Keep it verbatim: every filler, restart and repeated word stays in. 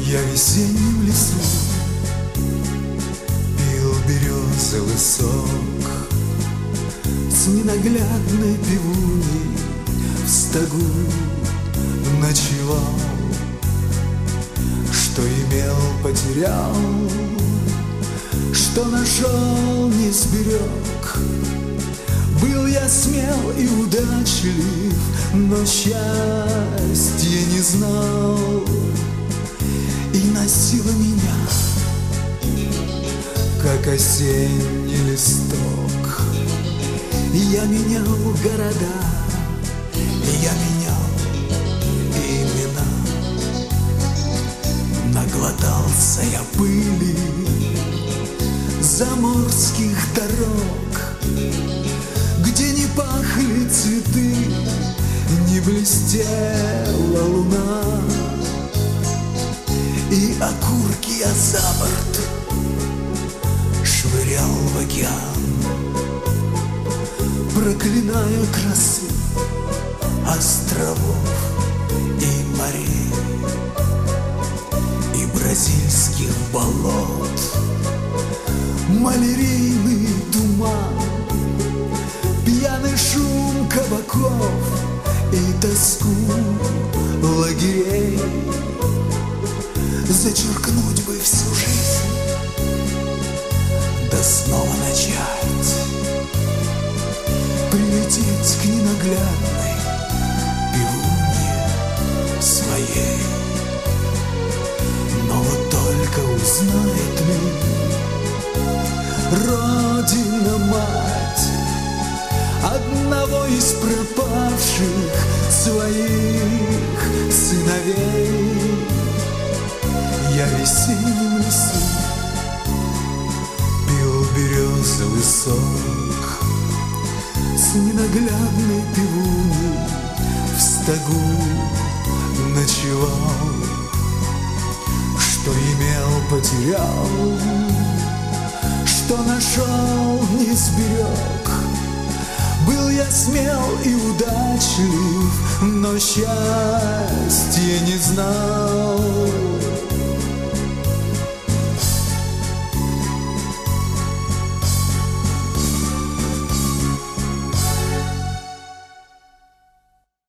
Я в весеннем лесу пил березовый сок с ненаглядной пивуней, в стогу ночевал. Что имел, потерял, что нашел, не сберег. Был я смел и удачлив, но счастья не знал. И носило меня, как осенний листок. И я менял города, и я менял имена. Наглотался я пыли заморских дорог, где не пахли цветы, не блестела луна. И окурки я за борт швырял в океан, проклиная красу островов и морей, и бразильских болот, малярийный туман, пьяный шум кабаков и тоску лагерей. Зачеркнуть бы всю жизнь, да снова начать, прилететь к ненаглядной пивунье своей. Но вот только узнает ли Родина-мать одного из пропавших своих сыновей? Я в весеннем лесу пил березовый сок с ненаглядной пивуней, в стогу ночевал. Что имел, потерял, что нашел, не сберег. Был я смел и удачлив, но счастья не знал.